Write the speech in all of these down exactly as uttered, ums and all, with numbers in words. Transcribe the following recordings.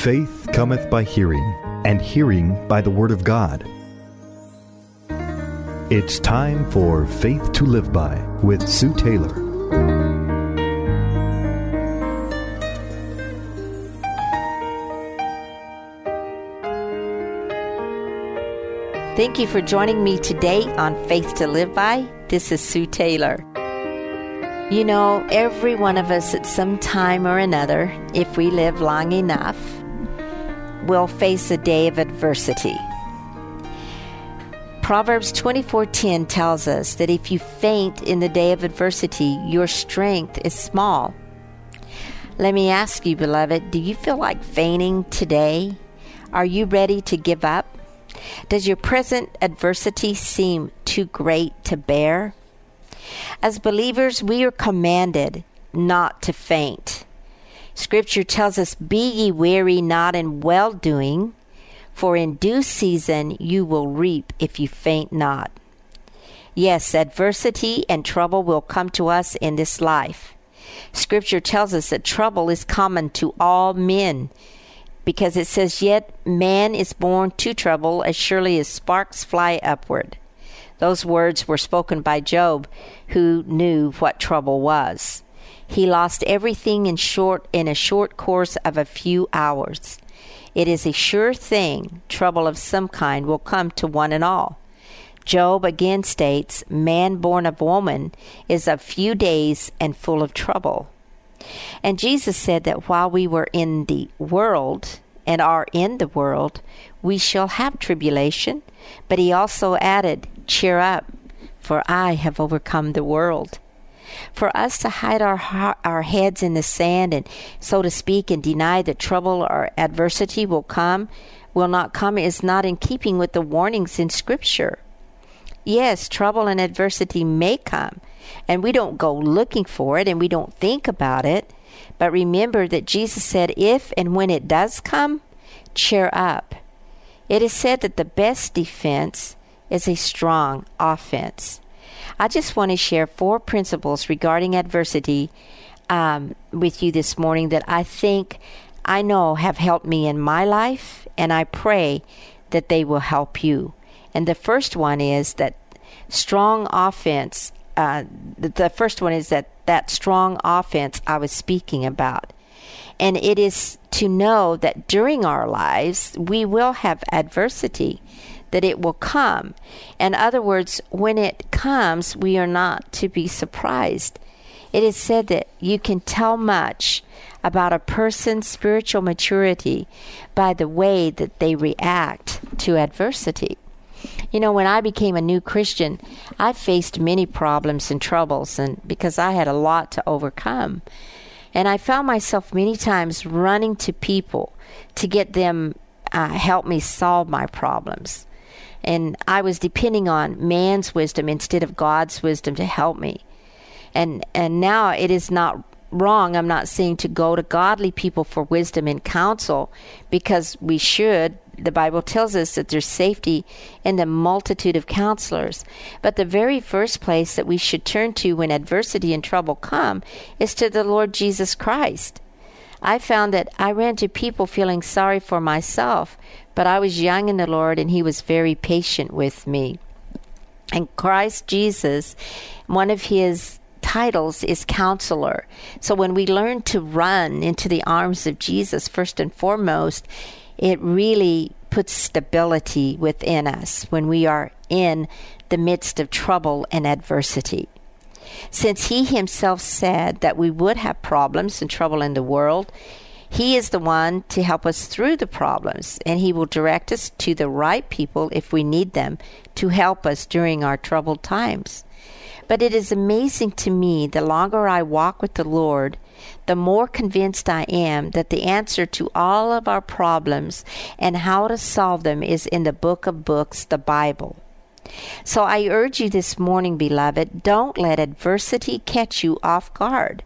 Faith cometh by hearing, and hearing by the Word of God. It's time for Faith to Live By with Sue Taylor. Thank you for joining me today on Faith to Live By. This is Sue Taylor. You know, every one of us at some time or another, if we live long enough, will face a day of adversity. Proverbs twenty-four ten tells us that if you faint in the day of adversity, your strength is small. Let me ask you, beloved, do you feel like fainting today? Are you ready to give up? Does your present adversity seem too great to bear? As believers, we are commanded not to faint. Scripture tells us, "Be ye weary not in well-doing, for in due season you will reap if you faint not." Yes, adversity and trouble will come to us in this life. Scripture tells us that trouble is common to all men, because it says, "Yet man is born to trouble as surely as sparks fly upward." Those words were spoken by Job, who knew what trouble was. He lost everything in short in a short course of a few hours. It is a sure thing trouble of some kind will come to one and all. Job again states, "Man born of woman is of few days and full of trouble." And Jesus said that while we were in the world and are in the world, we shall have tribulation. But he also added, "Cheer up, for I have overcome the world." For us to hide our our heads in the sand and, so to speak, and deny that trouble or adversity will come, will not come, is not in keeping with the warnings in Scripture. Yes, trouble and adversity may come, and we don't go looking for it, and we don't think about it. But remember that Jesus said, if and when it does come, cheer up. It is said that the best defense is a strong offense. I just want to share four principles regarding adversity um, with you this morning that I think I know have helped me in my life, and I pray that they will help you. And the first one is that strong offense, uh, the first one is that that strong offense I was speaking about. And it is to know that during our lives, we will have adversity, that it will come. In other words, when it comes, we are not to be surprised. It is said that you can tell much about a person's spiritual maturity by the way that they react to adversity. You know, when I became a new Christian, I faced many problems and troubles, and because I had a lot to overcome. And I found myself many times running to people to get them uh, help me solve my problems. And I was depending on man's wisdom instead of God's wisdom to help me. And and now it is not wrong. I'm not saying to go to godly people for wisdom and counsel, because we should. The Bible tells us that there's safety in the multitude of counselors. But the very first place that we should turn to when adversity and trouble come is to the Lord Jesus Christ. I found that I ran to people feeling sorry for myself, but I was young in the Lord, and He was very patient with me. And Christ Jesus, one of His titles is Counselor. So when we learn to run into the arms of Jesus, first and foremost, it really puts stability within us when we are in the midst of trouble and adversity. Since He Himself said that we would have problems and trouble in the world, He is the one to help us through the problems, and He will direct us to the right people if we need them to help us during our troubled times. But it is amazing to me, the longer I walk with the Lord, the more convinced I am that the answer to all of our problems and how to solve them is in the book of books, the Bible. So I urge you this morning, beloved, don't let adversity catch you off guard.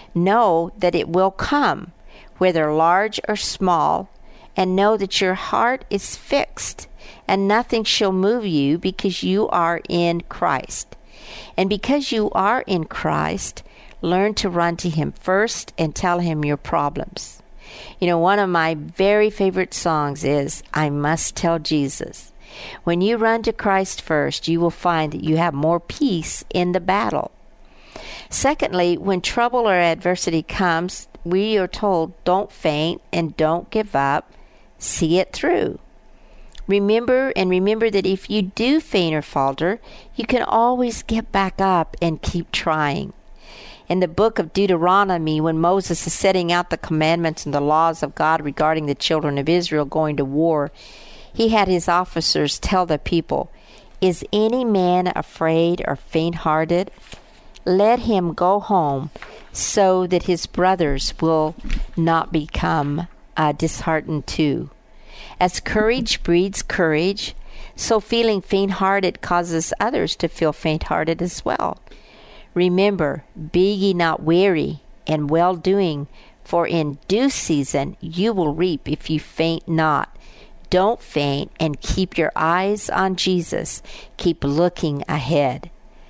Know that it will come, whether large or small, and know that your heart is fixed, and nothing shall move you because you are in Christ. And because you are in Christ, learn to run to Him first and tell Him your problems. You know, one of my very favorite songs is I Must Tell Jesus. When you run to Christ first, you will find that you have more peace in the battle. Secondly, when trouble or adversity comes, we are told don't faint and don't give up. See it through. Remember and remember that if you do faint or falter, you can always get back up and keep trying. In the book of Deuteronomy, when Moses is setting out the commandments and the laws of God regarding the children of Israel going to war, he had his officers tell the people, "Is any man afraid or faint-hearted? Let him go home so that his brothers will not become uh, disheartened too. As courage breeds courage, so feeling faint-hearted causes others to feel faint-hearted as well. Remember, be ye not weary in well-doing, for in due season you will reap if you faint not. Don't faint, and keep your eyes on Jesus. Keep looking ahead."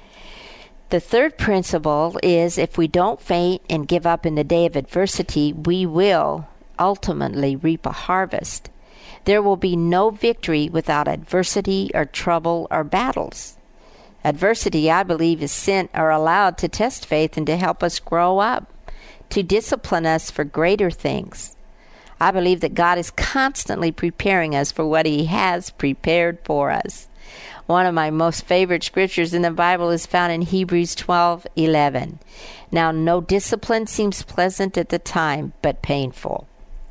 The third principle is if we don't faint and give up in the day of adversity, we will ultimately reap a harvest. There will be no victory without adversity or trouble or battles. Adversity, I believe, is sent or allowed to test faith and to help us grow up, to discipline us for greater things. I believe that God is constantly preparing us for what He has prepared for us. One of my most favorite scriptures in the Bible is found in Hebrews twelve eleven. Now, no discipline seems pleasant at the time, but painful.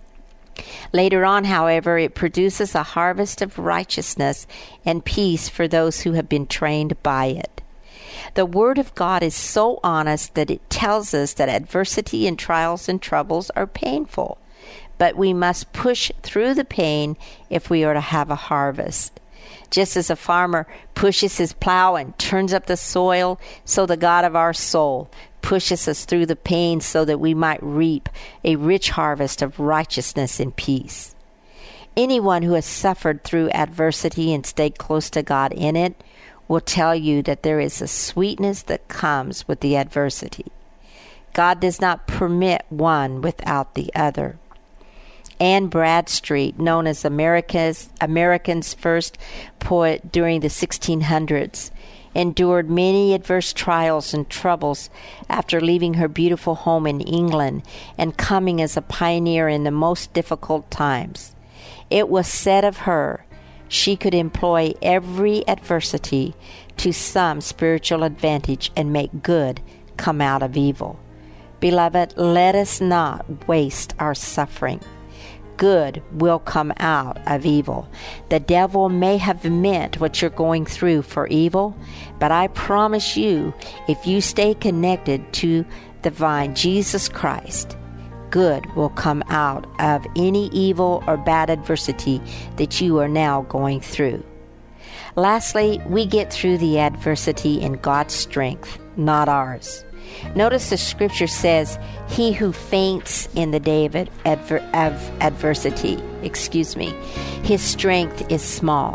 Later on, however, it produces a harvest of righteousness and peace for those who have been trained by it. The Word of God is so honest that it tells us that adversity and trials and troubles are painful, but we must push through the pain if we are to have a harvest. Just as a farmer pushes his plow and turns up the soil, so the God of our soul pushes us through the pain so that we might reap a rich harvest of righteousness and peace. Anyone who has suffered through adversity and stayed close to God in it will tell you that there is a sweetness that comes with the adversity. God does not permit one without the other. Anne Bradstreet, known as America's American's first poet during the sixteen hundreds, endured many adverse trials and troubles after leaving her beautiful home in England and coming as a pioneer in the most difficult times. It was said of her, she could employ every adversity to some spiritual advantage and make good come out of evil. Beloved, let us not waste our suffering. Good will come out of evil. The devil may have meant what you're going through for evil, but I promise you, if you stay connected to the vine, Jesus Christ, good will come out of any evil or bad adversity that you are now going through. Lastly, we get through the adversity in God's strength, not ours. Notice the scripture says, he who faints in the day of, adver- of adversity, excuse me, his strength is small.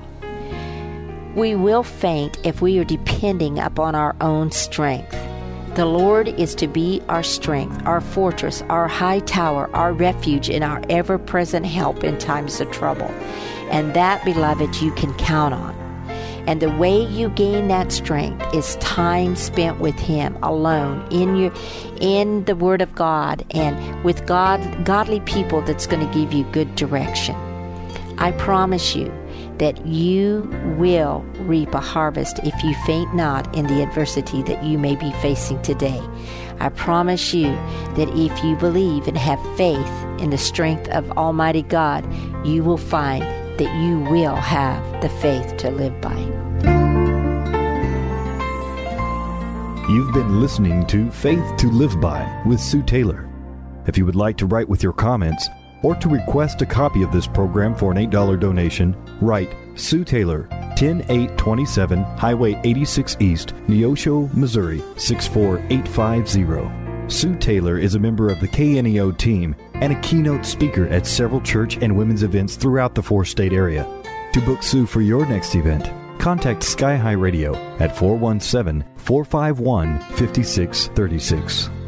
We will faint if we are depending upon our own strength. The Lord is to be our strength, our fortress, our high tower, our refuge, and our ever-present help in times of trouble. And that, beloved, you can count on. And the way you gain that strength is time spent with Him alone in your, in the Word of God and with God, godly people that's going to give you good direction. I promise you that you will reap a harvest if you faint not in the adversity that you may be facing today. I promise you that if you believe and have faith in the strength of Almighty God, you will find that you will have the faith to live by. You've been listening to Faith to Live By with Sue Taylor. If you would like to write with your comments or to request a copy of this program for an eight dollars donation, write Sue Taylor, ten eight twenty-seven Highway eighty-six East, Neosho, Missouri, six four eight five zero. Sue Taylor is a member of the K N E O team and a keynote speaker at several church and women's events throughout the four-state area. To book Sue for your next event, contact Sky High Radio at four one seven, four five one, five six three six.